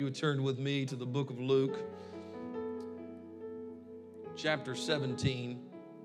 You would turn with me to the book of Luke, chapter 17.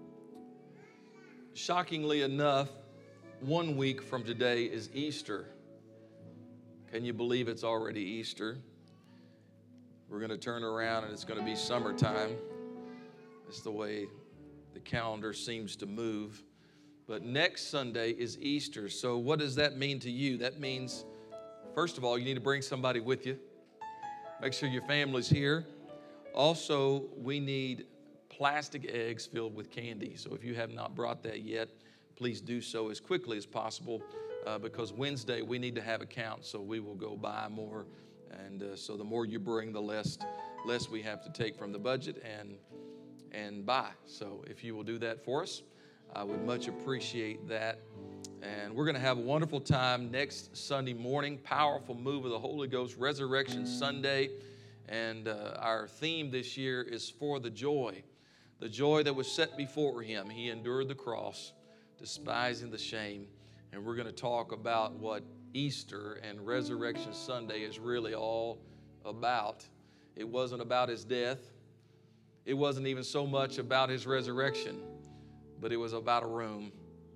Shockingly enough, 1 week from today is Easter. Can you believe it's already Easter? We're going to turn around and it's going to be summertime. It's the way the calendar seems to move. But next Sunday is Easter. So what does that mean to you? That means, first of all, you need to bring somebody with you. Make sure your family's here. Also, we need plastic eggs filled with candy. So if you have not brought that yet, please do so as quickly as possible because Wednesday we need to have a count, so we will go buy more. And so the more you bring, the less we have to take from the budget and buy. So if you will do that for us, I would much appreciate that. And we're going to have a wonderful time next Sunday morning. Powerful move of the Holy Ghost, Resurrection Sunday. And our theme this year is for the joy that was set before him. He endured the cross, despising the shame. And we're going to talk about what Easter and Resurrection Sunday is really all about. It wasn't about his death. It wasn't even so much about his resurrection, but it was about a room.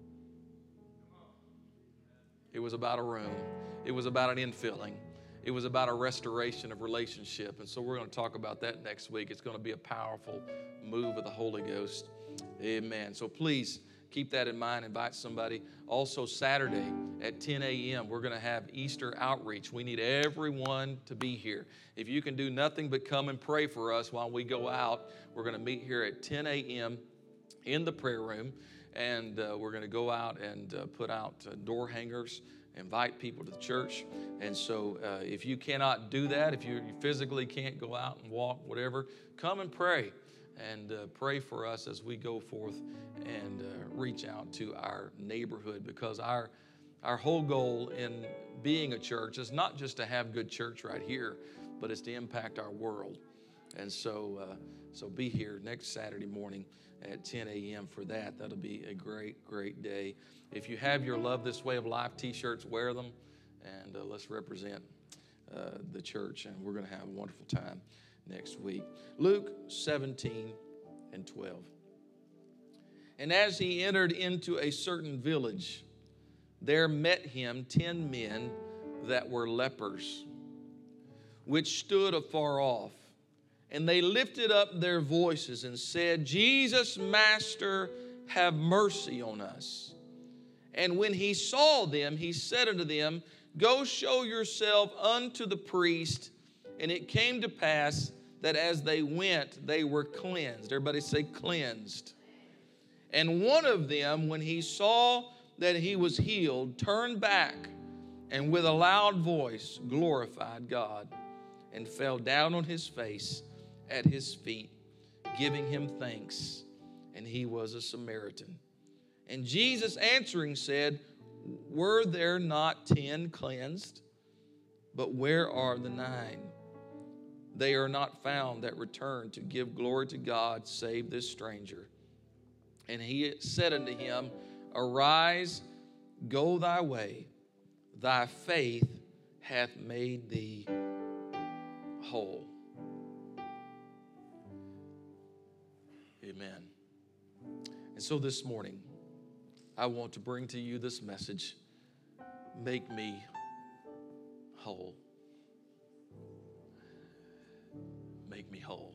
It was about a room. It was about an infilling. It was about a restoration of relationship. And so we're going to talk about that next week. It's going to be a powerful move of the Holy Ghost. Amen. So please keep that in mind. Invite somebody. Also Saturday at 10 a.m., we're going to have Easter outreach. We need everyone to be here. If you can do nothing but come and pray for us while we go out, we're going to meet here at 10 a.m. in the prayer room. And we're going to go out and put out door hangers, invite people to the church. And so if you cannot do that, if you physically can't go out and walk, whatever, come and pray. And pray for us as we go forth and reach out to our neighborhood. Because our whole goal in being a church is not just to have good church right here, but it's to impact our world. And so be here next Saturday morning at 10 a.m. for that. That'll be a great, great day. If you have your Love This Way of Life t-shirts, wear them, and let's represent the church, and we're going to have a wonderful time next week. Luke 17 and 12. And as he entered into a certain village, there met him 10 men that were lepers, which stood afar off. And they lifted up their voices and said, Jesus, Master, have mercy on us. And when he saw them, he said unto them, Go show yourself unto the priest. And it came to pass that as they went, they were cleansed. Everybody say cleansed. And one of them, when he saw that he was healed, turned back and with a loud voice glorified God and fell down on his face at his feet, giving him thanks. And he was a Samaritan. And Jesus answering said, Were there not 10 cleansed? But where are the 9? They are not found that return to give glory to God, save this stranger. And he said unto him, Arise, go thy way, thy faith hath made thee whole. Amen. And so this morning, I want to bring to you this message, Make Me Whole. Make me whole.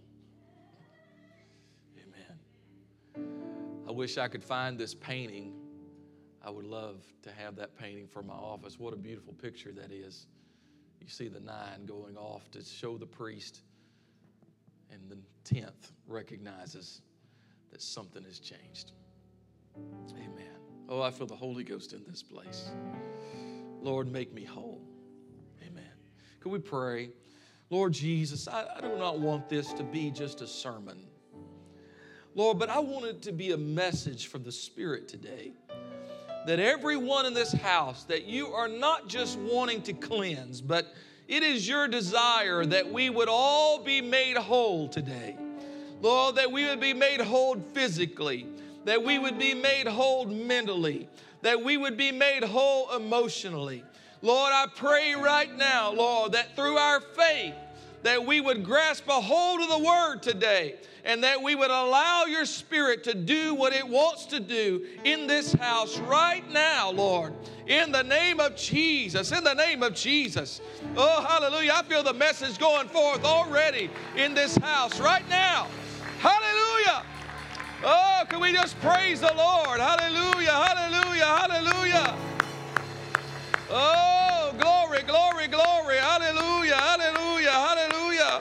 Amen. I wish I could find this painting. I would love to have that painting for my office. What a beautiful picture that is. You see the 9 going off to show the priest, and the 10th recognizes that something has changed. Amen. Oh, I feel the Holy Ghost in this place. Lord, make me whole. Amen. Can we pray? Lord Jesus, I do not want this to be just a sermon. Lord, but I want it to be a message from the Spirit today. That everyone in this house, that you are not just wanting to cleanse, but it is your desire that we would all be made whole today. Lord, that we would be made whole physically, that we would be made whole mentally, that we would be made whole emotionally. Lord, I pray right now, Lord, that through our faith, that we would grasp a hold of the word today, and that we would allow your Spirit to do what it wants to do in this house right now, Lord. In the name of Jesus, in the name of Jesus. Oh, hallelujah. I feel the message going forth already in this house right now. Hallelujah. Oh, can we just praise the Lord? Hallelujah, hallelujah, hallelujah. Oh, glory, glory, glory. Hallelujah, hallelujah, hallelujah.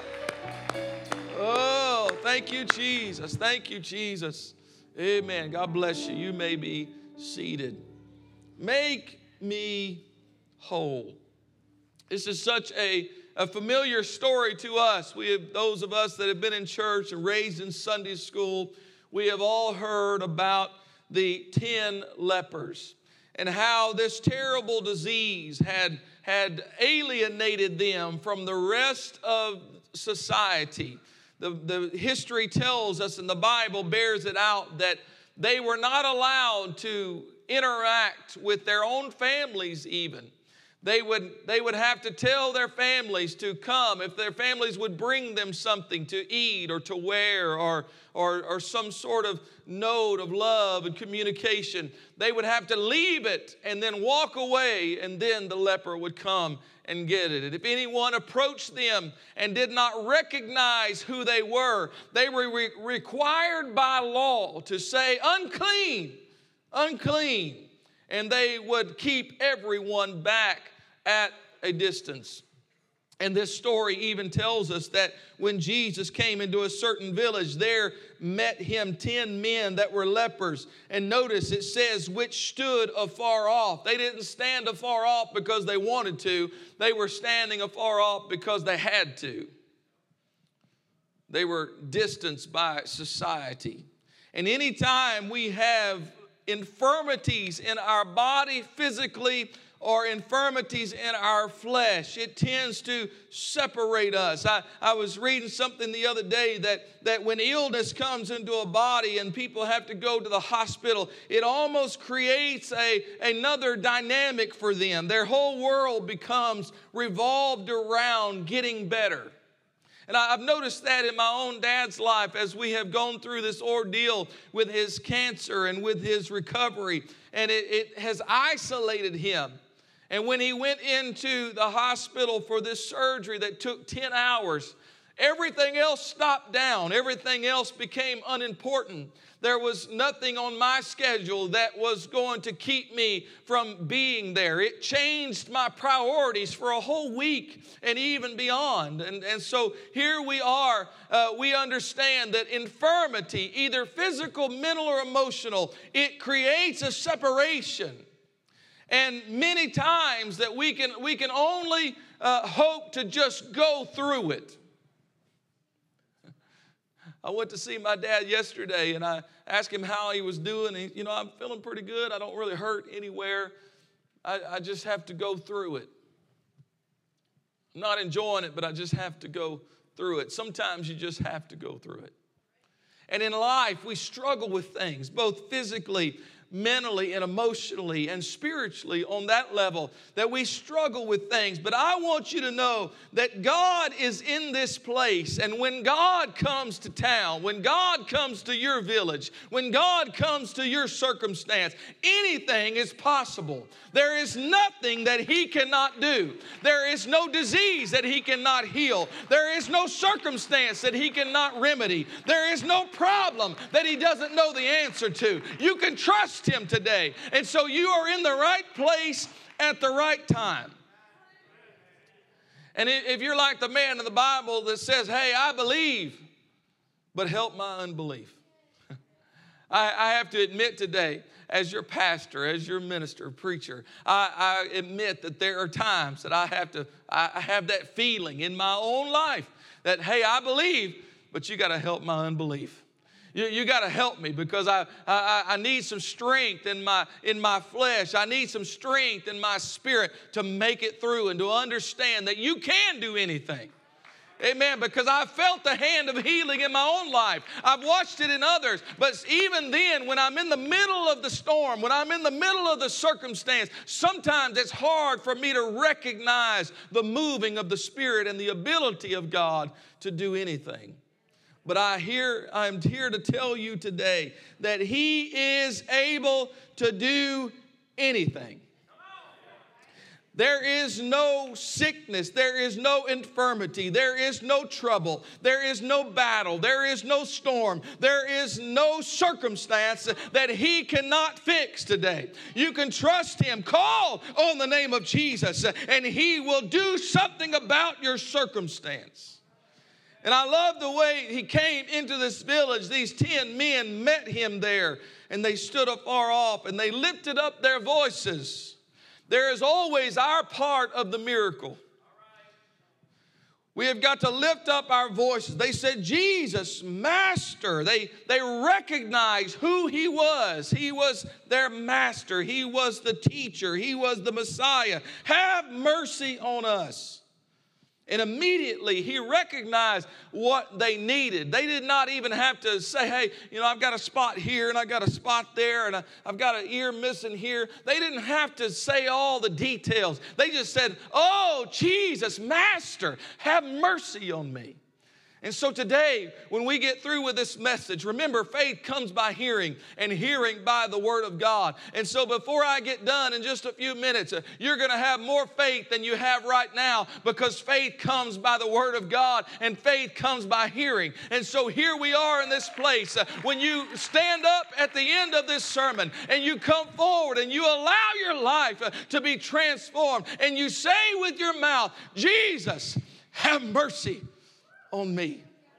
Oh, thank you, Jesus. Thank you, Jesus. Amen. God bless you. You may be seated. Make me whole. This is such a familiar story to us. We have, those of us that have been in church and raised in Sunday school, we have all heard about the 10 lepers and how this terrible disease had alienated them from the rest of society. The history tells us, and the Bible bears it out, that they were not allowed to interact with their own families even. They would have to tell their families to come if their families would bring them something to eat or to wear or some sort of note of love and communication. They would have to leave it and then walk away, and then the leper would come and get it. And if anyone approached them and did not recognize who they were required by law to say, unclean, unclean. And they would keep everyone back at a distance. And this story even tells us that when Jesus came into a certain village, there met him 10 men that were lepers. And notice it says, which stood afar off. They didn't stand afar off because they wanted to. They were standing afar off because they had to. They were distanced by society. And anytime we have infirmities in our body physically or infirmities in our flesh, it tends to separate us. I was reading something the other day that when illness comes into a body and people have to go to the hospital, it almost creates another dynamic for them. Their whole world becomes revolved around getting better. And I've noticed that in my own dad's life as we have gone through this ordeal with his cancer and with his recovery. And it has isolated him. And when he went into the hospital for this surgery that took 10 hours, everything else stopped down. Everything else became unimportant. There was nothing on my schedule that was going to keep me from being there. It changed my priorities for a whole week and even beyond. And so here we are. We understand that infirmity, either physical, mental, or emotional, it creates a separation. And many times that we can only hope to just go through it. I went to see my dad yesterday, and I asked him how he was doing. He, I'm feeling pretty good. I don't really hurt anywhere. I just have to go through it. I'm not enjoying it, but I just have to go through it. Sometimes you just have to go through it. And in life, we struggle with things, both physically, mentally, and emotionally, and spiritually on that level, that we struggle with things. But I want you to know that God is in this place. And when God comes to town, when God comes to your village, when God comes to your circumstance, anything is possible. There is nothing that He cannot do. There is no disease that He cannot heal. There is no circumstance that He cannot remedy. There is no problem that He doesn't know the answer to. You can trust Him today. And so you are in the right place at the right time. And if you're like the man in the Bible that says, hey, I believe, but help my unbelief. I have to admit today, as your pastor, as your minister, preacher, I admit that there are times that I have that feeling in my own life that, hey, I believe, but you got to help my unbelief. You got to help me because I need some strength in my flesh. I need some strength in my spirit to make it through and to understand that you can do anything. Amen. Because I felt the hand of healing in my own life. I've watched it in others. But even then, when I'm in the middle of the storm, when I'm in the middle of the circumstance, sometimes it's hard for me to recognize the moving of the Spirit and the ability of God to do anything. But I'm here to tell you today that He is able to do anything. There is no sickness, there is no infirmity, there is no trouble, there is no battle, there is no storm, there is no circumstance that He cannot fix today. You can trust Him. Call on the name of Jesus and He will do something about your circumstance. And I love the way He came into this village. These 10 men met Him there and they stood afar off and they lifted up their voices. There is always our part of the miracle. We have got to lift up our voices. They said, Jesus, Master. They recognized who He was. He was their Master. He was the teacher. He was the Messiah. Have mercy on us. And immediately He recognized what they needed. They did not even have to say, hey, I've got a spot here and I've got a spot there and I've got an ear missing here. They didn't have to say all the details. They just said, oh, Jesus, Master, have mercy on me. And so today, when we get through with this message, remember, faith comes by hearing, and hearing by the Word of God. And so before I get done in just a few minutes, you're going to have more faith than you have right now, because faith comes by the Word of God, and faith comes by hearing. And so here we are in this place. When you stand up at the end of this sermon, and you come forward, and you allow your life to be transformed, and you say with your mouth, Jesus, have mercy on me.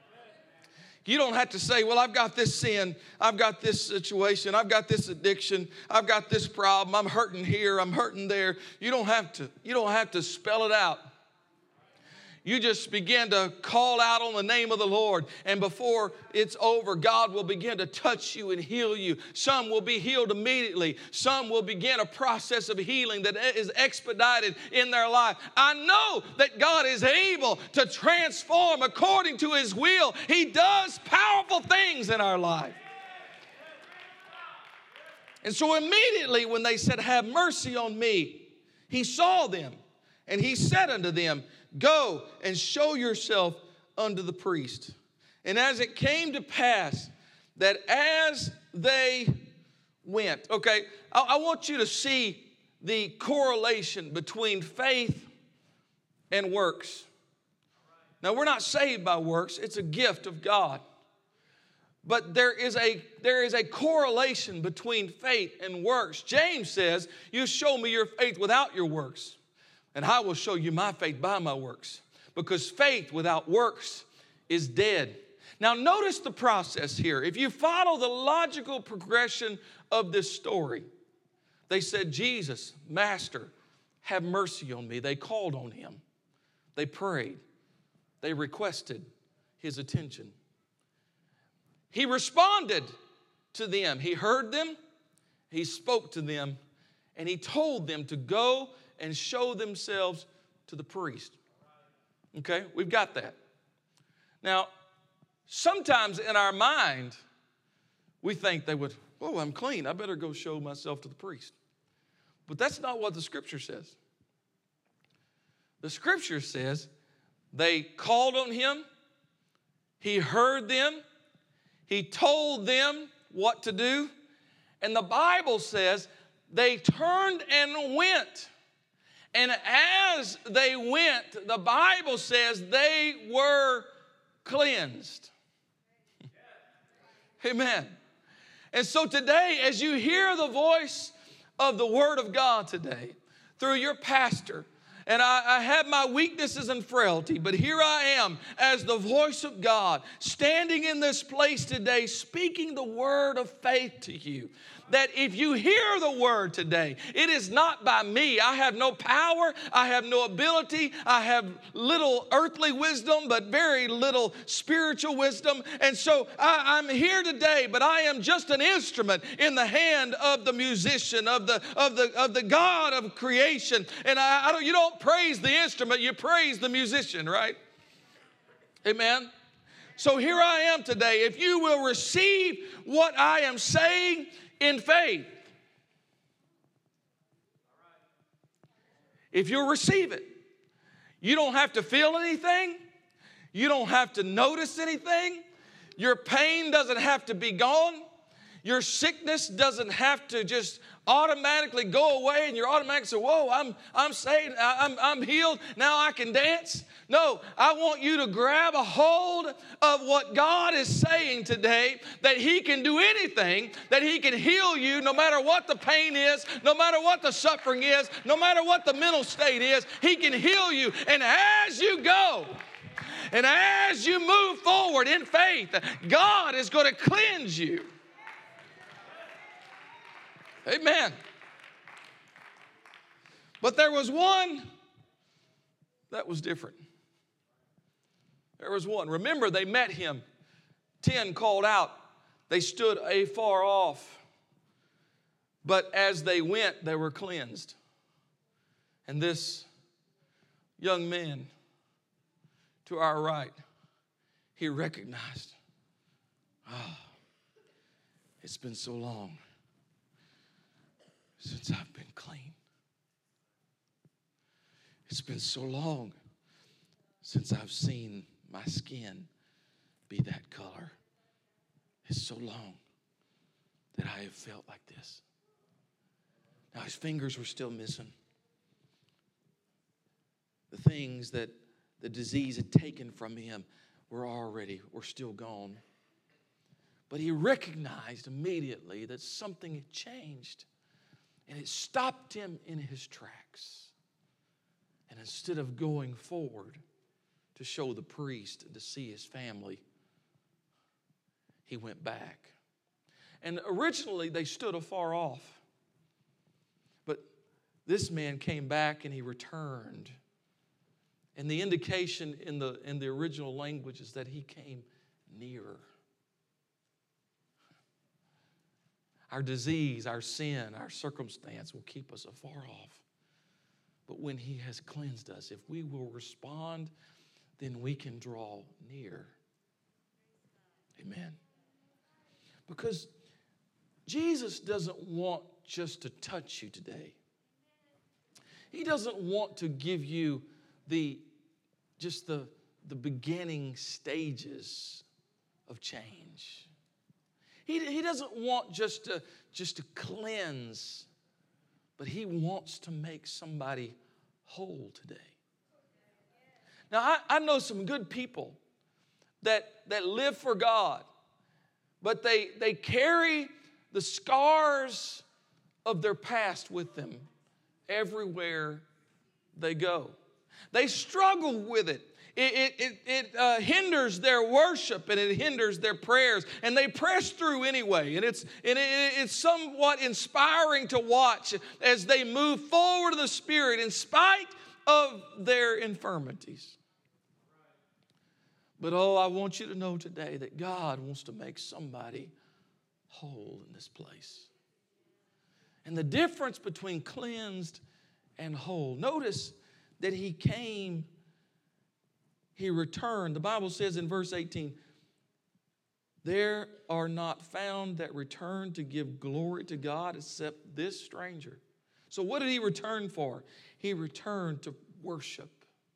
You don't have to say, well, I've got this sin, I've got this situation, I've got this addiction, I've got this problem, I'm hurting here, I'm hurting there. You don't have to spell it out. You just begin to call out on the name of the Lord, and before it's over, God will begin to touch you and heal you. Some will be healed immediately. Some will begin a process of healing that is expedited in their life. I know that God is able to transform according to His will. He does powerful things in our life. And so immediately when they said, have mercy on me, He saw them, and He said unto them, go and show yourself unto the priest. And as it came to pass that as they went, okay, I want you to see the correlation between faith and works. Now, we're not saved by works. It's a gift of God. But there is a correlation between faith and works. James says, you show me your faith without your works, and I will show you my faith by my works. Because faith without works is dead. Now notice the process here. If you follow the logical progression of this story, they said, Jesus, Master, have mercy on me. They called on Him. They prayed. They requested His attention. He responded to them. He heard them. He spoke to them. And He told them to go and show themselves to the priest. Okay, we've got that. Now, sometimes in our mind, we think they would, oh, I'm clean. I better go show myself to the priest. But that's not what the Scripture says. The Scripture says they called on Him. He heard them. He told them what to do. And the Bible says they turned and went. And as they went, the Bible says they were cleansed. Amen. And so today, as you hear the voice of the Word of God today, through your pastor, and I have my weaknesses and frailty, but here I am as the voice of God, standing in this place today, speaking the word of faith to you. That if you hear the word today, it is not by me. I have no power. I have no ability. I have little earthly wisdom, but very little spiritual wisdom. And so I'm here today, but I am just an instrument in the hand of the musician, of the God of creation. And you don't praise the instrument, you praise the musician, right? Amen. So here I am today. If you will receive what I am saying in faith, if you'll receive it, you don't have to feel anything. You don't have to notice anything. Your pain doesn't have to be gone. Your sickness doesn't have to just automatically go away and you're automatically say, whoa, I'm saved, I'm healed, now I can dance. No, I want you to grab a hold of what God is saying today, that He can do anything, that He can heal you no matter what the pain is, no matter what the suffering is, no matter what the mental state is, He can heal you. And as you go, and as you move forward in faith, God is going to cleanse you. Amen. But there was one that was different. There was one. Remember, they met him. 10 called out. They stood afar off. But as they went, they were cleansed. And this young man to our right, he recognized, it's been so long since I've been clean. It's been so long since I've seen my skin be that color. It's so long that I have felt like this. Now his fingers were still missing. The things that the disease had taken from him were still gone. But he recognized immediately that something had changed. And it stopped him in his tracks. And instead of going forward to show the priest and to see his family, he went back. And originally they stood afar off. But this man came back and he returned. And the indication in the original language is that he came nearer. Our disease, our sin, our circumstance will keep us afar off. But when He has cleansed us, if we will respond, then we can draw near. Amen. Because Jesus doesn't want just to touch you today. He doesn't want to give you the beginning stages of change. He doesn't want just to cleanse, but He wants to make somebody whole today. Now, I know some good people that live for God, but they carry the scars of their past with them everywhere they go. They struggle with it. It hinders their worship and it hinders their prayers, and they press through anyway. And it's somewhat inspiring to watch as they move forward in the Spirit in spite of their infirmities. But I want you to know today that God wants to make somebody whole in this place. And the difference between cleansed and whole. Notice that He came. He returned. The Bible says in verse 18, there are not found that return to give glory to God except this stranger. So what did He return for? He returned to worship.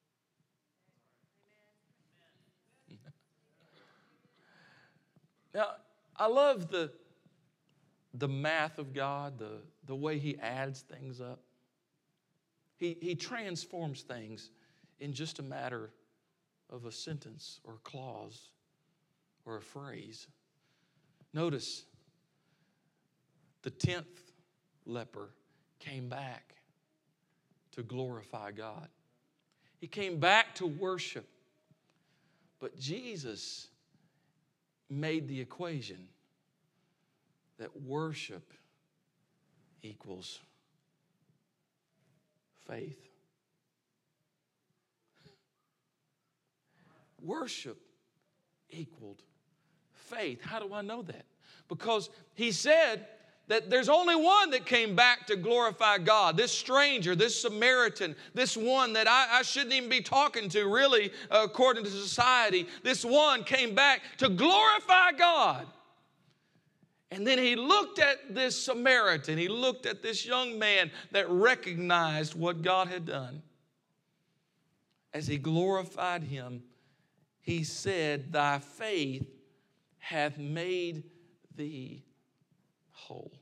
Now, I love the math of God, the way He adds things up. He transforms things in just a matter of a sentence or a clause or a phrase. Notice, the 10th leper came back to glorify God. He came back to worship. But Jesus made the equation that worship equals faith. Worship equaled faith. How do I know that? Because He said that there's only one that came back to glorify God. This stranger, this Samaritan, this one that I shouldn't even be talking to really according to society. This one came back to glorify God. And then he looked at this Samaritan. He looked at this young man that recognized what God had done. As he glorified him, he said, "Thy faith hath made thee whole."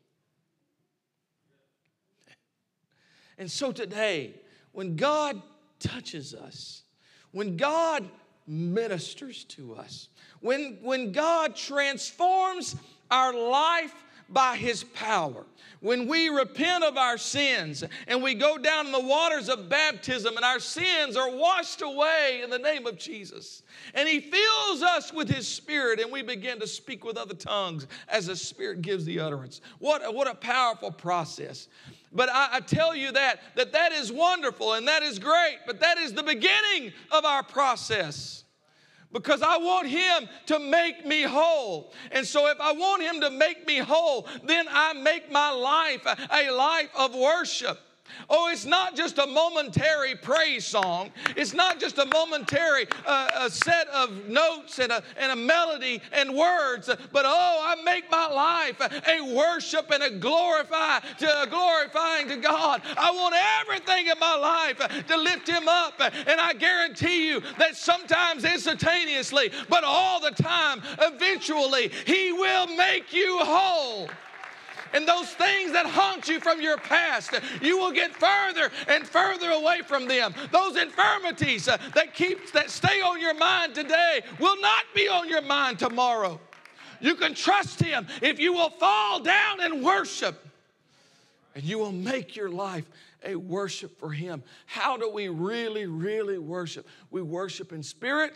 And so today, when God touches us, when God ministers to us, when God transforms our life by His power, when we repent of our sins and we go down in the waters of baptism and our sins are washed away in the name of Jesus, and He fills us with His Spirit and we begin to speak with other tongues as the Spirit gives the utterance. What a powerful process. But I tell you that is wonderful and that is great, but that is the beginning of our process. Because I want Him to make me whole. And so if I want Him to make me whole, then I make my life a life of worship. Oh, it's not just a momentary praise song. It's not just a momentary a set of notes and a melody and words. But I make my life a worship and a glorifying to God. I want everything in my life to lift Him up. And I guarantee you that sometimes instantaneously, but all the time, eventually, He will make you whole. And those things that haunt you from your past, you will get further and further away from them. Those infirmities that stay on your mind today will not be on your mind tomorrow. You can trust Him if you will fall down and worship. And you will make your life a worship for Him. How do we really, really worship? We worship in spirit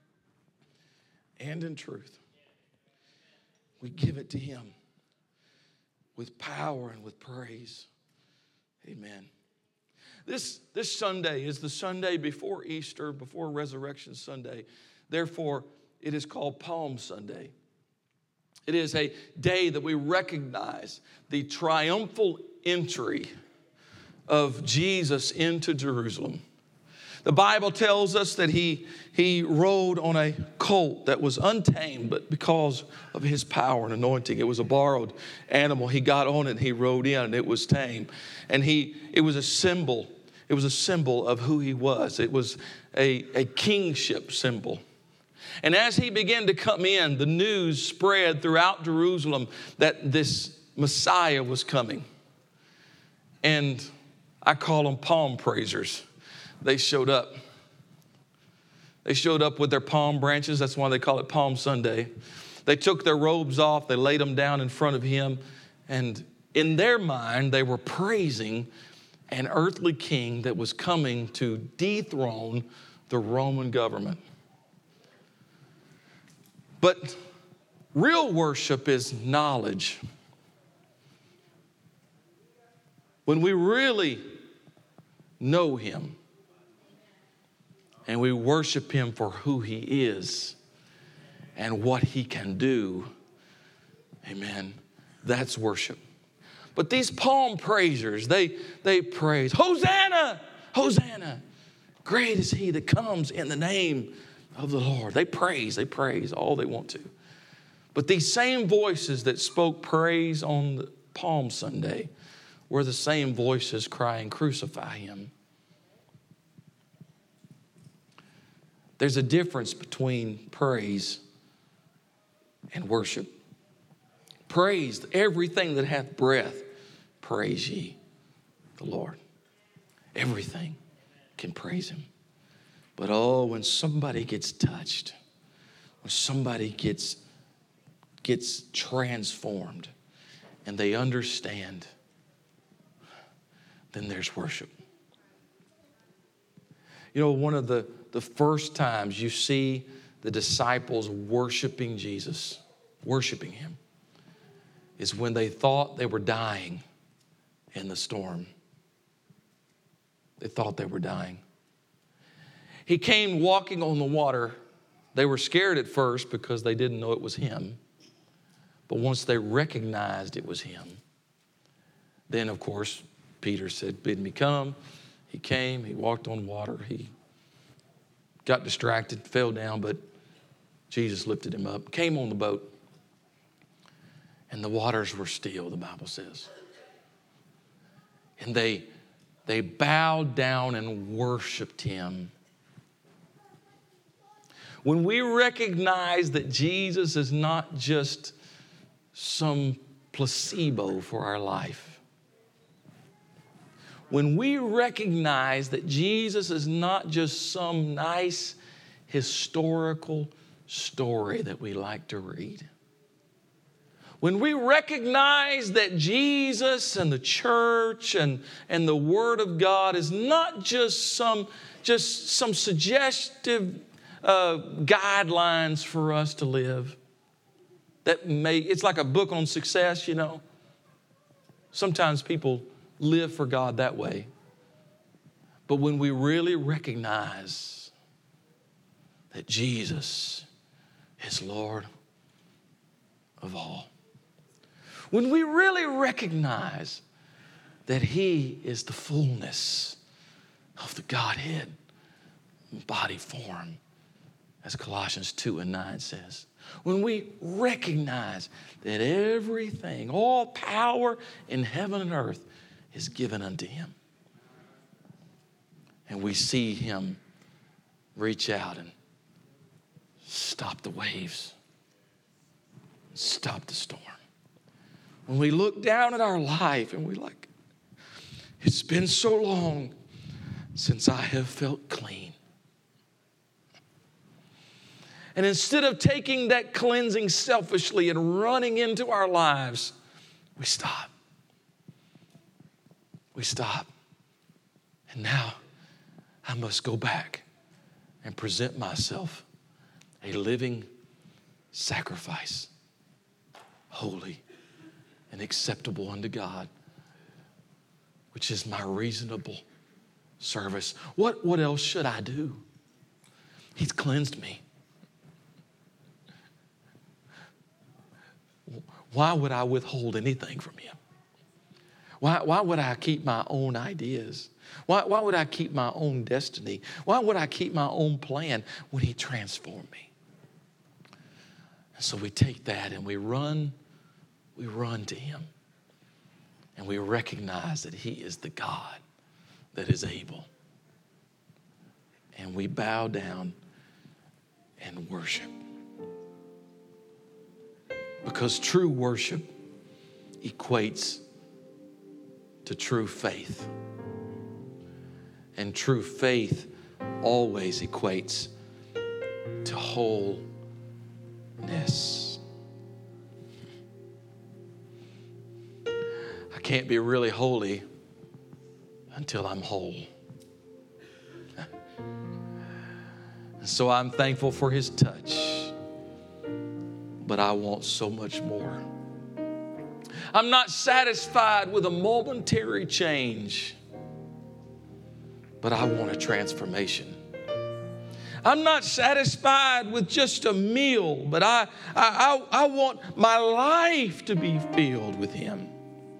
and in truth. We give it to Him with power and with praise. Amen. This Sunday is the Sunday before Easter, before Resurrection Sunday. Therefore, it is called Palm Sunday. It is a day that we recognize the triumphal entry of Jesus into Jerusalem. The Bible tells us that he rode on a colt that was untamed, but because of His power and anointing, it was a borrowed animal. He got on it and He rode in and it was tame. And it was a symbol. It was a symbol of who He was. It was a kingship symbol. And as He began to come in, the news spread throughout Jerusalem that this Messiah was coming. And I call them palm praisers. They showed up. They showed up with their palm branches. That's why they call it Palm Sunday. They took their robes off. They laid them down in front of Him. And in their mind, they were praising an earthly king that was coming to dethrone the Roman government. But real worship is knowledge. When we really know Him, and we worship Him for who He is and what He can do. Amen. That's worship. But these palm praisers, they praise, Hosanna, Hosanna. Great is He that comes in the name of the Lord. They praise all they want to. But these same voices that spoke praise on the Palm Sunday were the same voices crying, crucify Him. There's a difference between praise and worship. Praise, everything that hath breath, praise ye the Lord. Everything can praise Him. But when somebody gets touched, when somebody gets transformed and they understand, then there's worship. You know, one of the first times you see the disciples worshiping Jesus, worshiping Him, is when they thought they were dying in the storm. They thought they were dying. He came walking on the water. They were scared at first because they didn't know it was Him. But once they recognized it was Him, Then, of course, Peter said, bid me come. He came, he walked on water. He got distracted, fell down, but Jesus lifted him up, came on the boat, and the waters were still, the Bible says. And they bowed down and worshiped him. When we recognize that Jesus is not just some placebo for our life, when we recognize that Jesus is not just some nice historical story that we like to read, when we recognize that Jesus and the church and the Word of God is not just some suggestive guidelines for us to live, it's like a book on success, you know. Sometimes people live for God that way. But when we really recognize that Jesus is Lord of all, when we really recognize that he is the fullness of the Godhead in body form, as Colossians 2:9 says, when we recognize that everything, all power in heaven and earth is given unto him, and we see him reach out and stop the waves, stop the storm. When we look down at our life and we're like, it's been so long since I have felt clean. And instead of taking that cleansing selfishly and running into our lives, we stop. We stop. And now I must go back and present myself a living sacrifice, holy and acceptable unto God, which is my reasonable service. What else should I do? He's cleansed me. Why would I withhold anything from him? Why would I keep my own ideas? Why would I keep my own destiny? Why would I keep my own plan when he transformed me? And so we take that and we run to him. And we recognize that he is the God that is able. And we bow down and worship. Because true worship equates to true faith. And true faith always equates to wholeness. I can't be really holy until I'm whole. And so I'm thankful for his touch, but I want so much more. I'm not satisfied with a momentary change, but I want a transformation. I'm not satisfied with just a meal, but I want my life to be filled with him.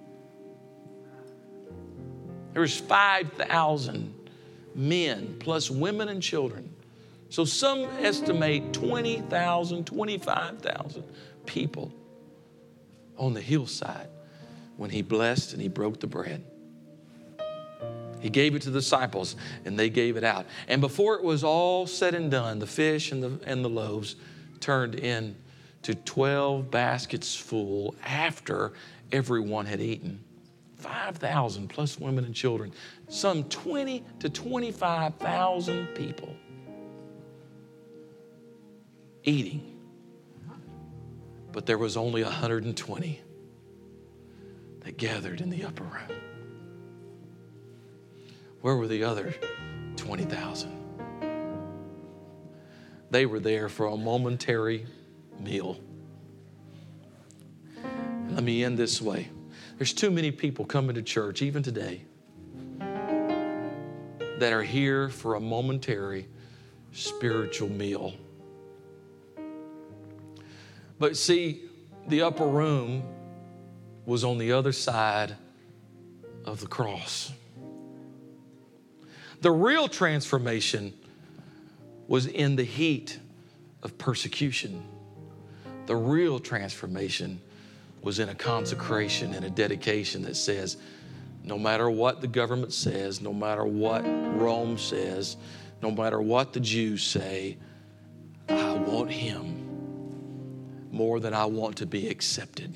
There's 5,000 men plus women and children. So some estimate 20,000, 25,000 people on the hillside when he blessed and he broke the bread. He gave it to the disciples and they gave it out. And before it was all said and done, the fish and the loaves turned into 12 baskets full after everyone had eaten. 5,000 plus women and children. Some 20 to 25,000 people eating. But there was only 120 that gathered in the upper room. Where were the other 20,000? They were there for a momentary meal. And let me end this way. There's too many people coming to church, even today, that are here for a momentary spiritual meal. But see, the upper room was on the other side of the cross. The real transformation was in the heat of persecution. The real transformation was in a consecration and a dedication that says, no matter what the government says, no matter what Rome says, no matter what the Jews say, I want him more than I want to be accepted.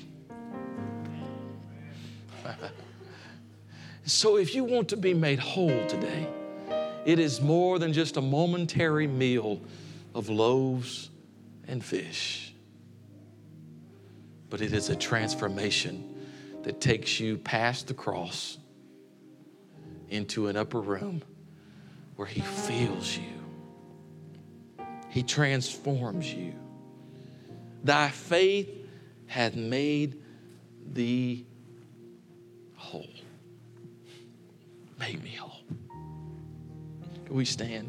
So if you want to be made whole today, it is more than just a momentary meal of loaves and fish. But it is a transformation that takes you past the cross into an upper room where he fills you. He transforms you. Thy faith hath made thee whole. Make me whole. Can we stand?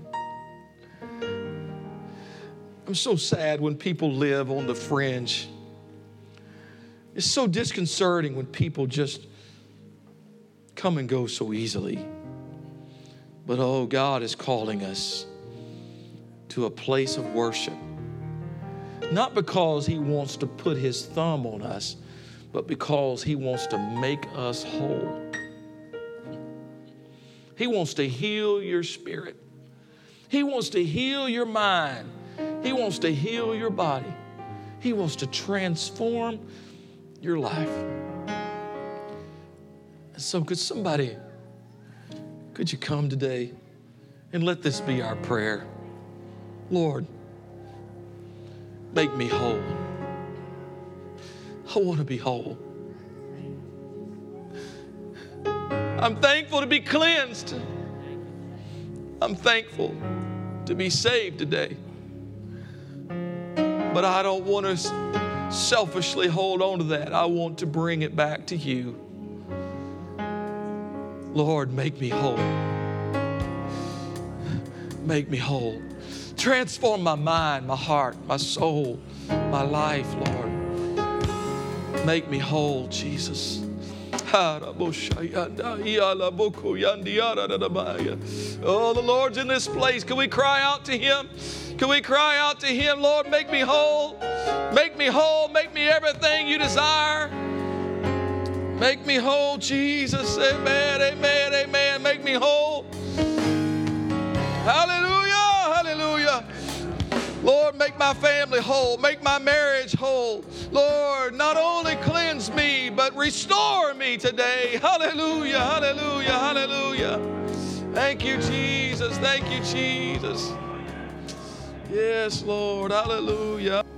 I'm so sad when people live on the fringe. It's so disconcerting when people just come and go so easily. But oh, God is calling us to a place of worship. Not because he wants to put his thumb on us, but because he wants to make us whole. He wants to heal your spirit. He wants to heal your mind. He wants to heal your body. He wants to transform your life. And so could you come today and let this be our prayer? Lord, make me whole. I want to be whole. I'm thankful to be cleansed. I'm thankful to be saved today. But I don't want to selfishly hold on to that. I want to bring it back to you. Lord, make me whole. Make me whole. Transform my mind, my heart, my soul, my life, Lord. Make me whole, Jesus. Oh, the Lord's in this place. Can we cry out to him? Can we cry out to him? Lord, make me whole. Make me whole. Make me everything you desire. Make me whole, Jesus. Amen, amen, amen. Make me whole. Hallelujah, hallelujah. Lord, make my family whole. Make my marriage whole. Lord, not only cleanse me, but restore me today. Hallelujah, hallelujah, hallelujah. Thank you, Jesus. Thank you, Jesus. Yes, Lord. Hallelujah.